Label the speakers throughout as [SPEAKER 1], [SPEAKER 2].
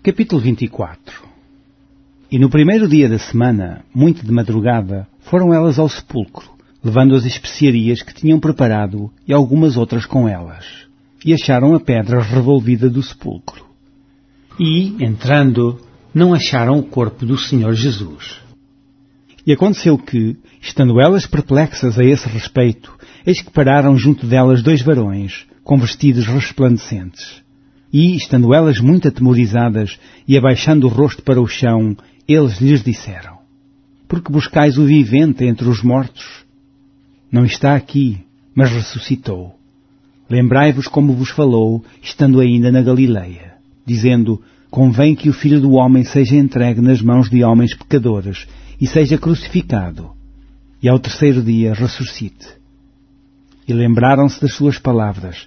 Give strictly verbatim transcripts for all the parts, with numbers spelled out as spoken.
[SPEAKER 1] Capítulo vinte e quatro. E no primeiro dia da semana, muito de madrugada, foram elas ao sepulcro, levando as especiarias que tinham preparado e algumas outras com elas. E acharam a pedra revolvida do sepulcro. E, entrando, não acharam o corpo do Senhor Jesus. E aconteceu que, estando elas perplexas a esse respeito, eis que pararam junto delas dois varões, com vestidos resplandecentes. E, estando elas muito atemorizadas e abaixando o rosto para o chão, eles lhes disseram: Por que buscais o vivente entre os mortos? Não está aqui, mas ressuscitou. Lembrai-vos como vos falou, estando ainda na Galileia, dizendo: Convém que o Filho do Homem seja entregue nas mãos de homens pecadores e seja crucificado, e ao terceiro dia ressuscite. E lembraram-se das suas palavras.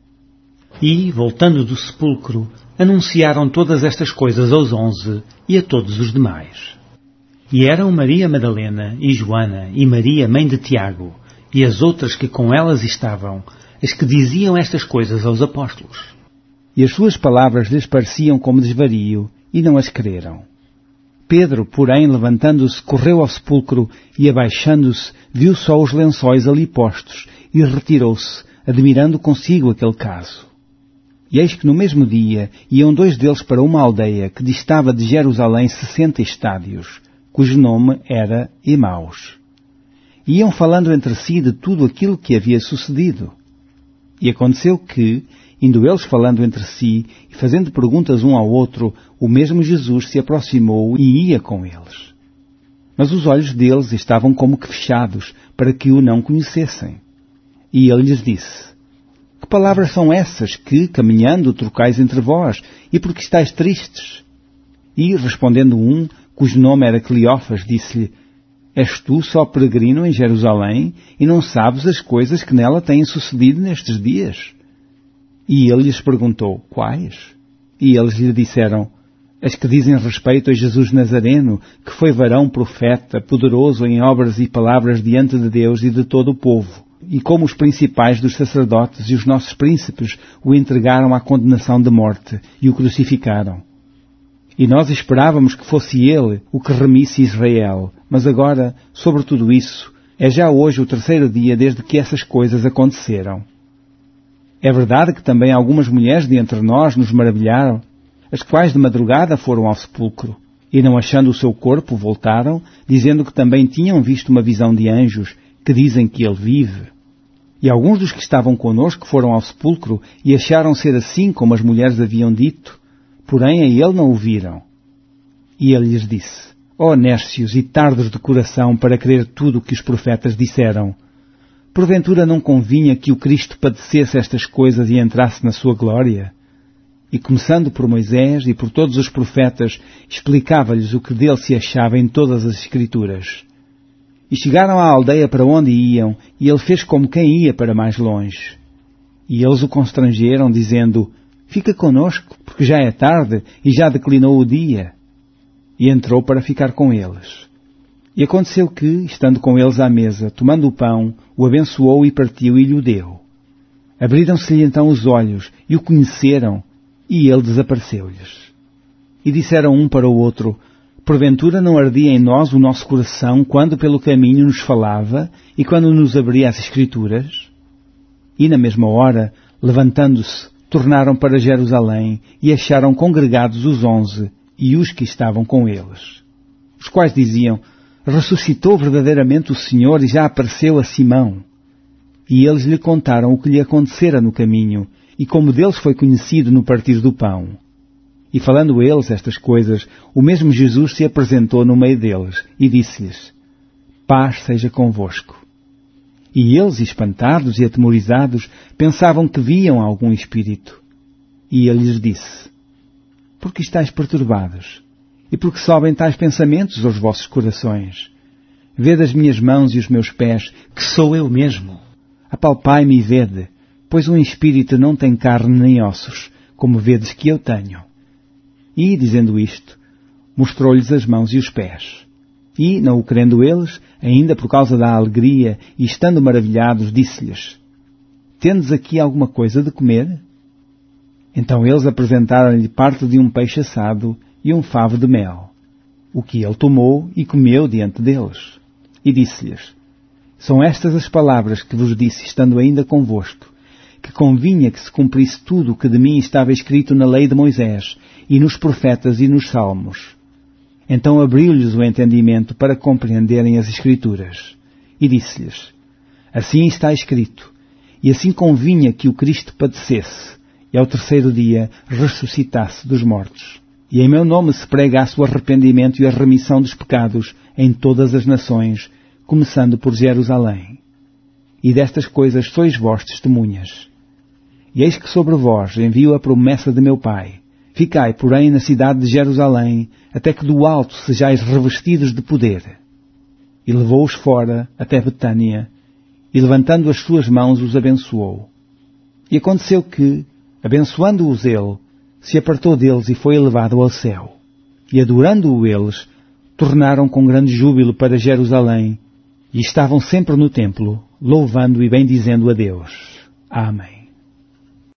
[SPEAKER 1] E, voltando do sepulcro, anunciaram todas estas coisas aos onze e a todos os demais. E eram Maria Madalena e Joana e Maria, mãe de Tiago, e as outras que com elas estavam, as que diziam estas coisas aos apóstolos. E as suas palavras lhes pareciam como desvario, e não as creram. Pedro, porém, levantando-se, correu ao sepulcro, e abaixando-se, viu só os lençóis ali postos, e retirou-se, admirando consigo aquele caso. E eis que no mesmo dia iam dois deles para uma aldeia que distava de Jerusalém sessenta estádios, cujo nome era Emaus. E iam falando entre si de tudo aquilo que havia sucedido. E aconteceu que, indo eles falando entre si e fazendo perguntas um ao outro, o mesmo Jesus se aproximou e ia com eles. Mas os olhos deles estavam como que fechados, para que o não conhecessem. E ele lhes disse: Que palavras são essas que, caminhando, trocais entre vós, e por que estáis tristes? E, respondendo um, cujo nome era Cleófas, disse-lhe: És tu só peregrino em Jerusalém, e não sabes as coisas que nela têm sucedido nestes dias? E ele lhes perguntou: Quais? E eles lhe disseram: As que dizem respeito a Jesus Nazareno, que foi varão profeta, poderoso em obras e palavras diante de Deus e de todo o povo. E como os principais dos sacerdotes e os nossos príncipes o entregaram à condenação de morte e o crucificaram. E nós esperávamos que fosse ele o que remisse Israel, mas agora, sobre tudo isso, é já hoje o terceiro dia desde que essas coisas aconteceram. É verdade que também algumas mulheres de entre nós nos maravilharam, as quais de madrugada foram ao sepulcro, e não achando o seu corpo voltaram, dizendo que também tinham visto uma visão de anjos, que dizem que ele vive. E alguns dos que estavam conosco foram ao sepulcro e acharam ser assim como as mulheres haviam dito, porém a ele não o viram. E ele lhes disse: Ó nércios e tardos de coração para crer tudo o que os profetas disseram, porventura não convinha que o Cristo padecesse estas coisas e entrasse na sua glória? E começando por Moisés e por todos os profetas, explicava-lhes o que dele se achava em todas as Escrituras. E chegaram à aldeia para onde iam, e ele fez como quem ia para mais longe. E eles o constrangeram, dizendo: Fica conosco, porque já é tarde, e já declinou o dia. E entrou para ficar com eles. E aconteceu que, estando com eles à mesa, tomando o pão, o abençoou e partiu e lhe o deu. Abriram-se-lhe então os olhos, e o conheceram, e ele desapareceu-lhes. E disseram um para o outro: Porventura não ardia em nós o nosso coração quando pelo caminho nos falava e quando nos abria as Escrituras? E na mesma hora, levantando-se, tornaram para Jerusalém e acharam congregados os onze e os que estavam com eles, os quais diziam: Ressuscitou verdadeiramente o Senhor e já apareceu a Simão. E eles lhe contaram o que lhe acontecera no caminho e como deles foi conhecido no partir do pão. E falando eles estas coisas, o mesmo Jesus se apresentou no meio deles e disse-lhes: Paz seja convosco. E eles, espantados e atemorizados, pensavam que viam algum espírito. E ele lhes disse: Por que estáis perturbados? E por que sobem tais pensamentos aos vossos corações? Vede as minhas mãos e os meus pés, que sou eu mesmo. Apalpai-me e vede, pois um espírito não tem carne nem ossos, como vedes que eu tenho. E, dizendo isto, mostrou-lhes as mãos e os pés. E, não o querendo eles, ainda por causa da alegria, e estando maravilhados, disse-lhes: Tendes aqui alguma coisa de comer? Então eles apresentaram-lhe parte de um peixe assado e um favo de mel, o que ele tomou e comeu diante deles. E disse-lhes: São estas as palavras que vos disse estando ainda convosco, que convinha que se cumprisse tudo o que de mim estava escrito na lei de Moisés, e nos profetas e nos salmos. Então abriu-lhes o entendimento para compreenderem as Escrituras. E disse-lhes: Assim está escrito, e assim convinha que o Cristo padecesse, e ao terceiro dia ressuscitasse dos mortos. E em meu nome se pregasse o arrependimento e a remissão dos pecados em todas as nações, começando por Jerusalém. E destas coisas sois vós testemunhas. E eis que sobre vós envio a promessa de meu Pai. Ficai, porém, na cidade de Jerusalém, até que do alto sejais revestidos de poder. E levou-os fora até Betânia, e levantando as suas mãos os abençoou. E aconteceu que, abençoando-os ele, se apartou deles e foi elevado ao céu. E adorando-o eles, tornaram com grande júbilo para Jerusalém, e estavam sempre no templo, louvando e bendizendo a Deus. Amém.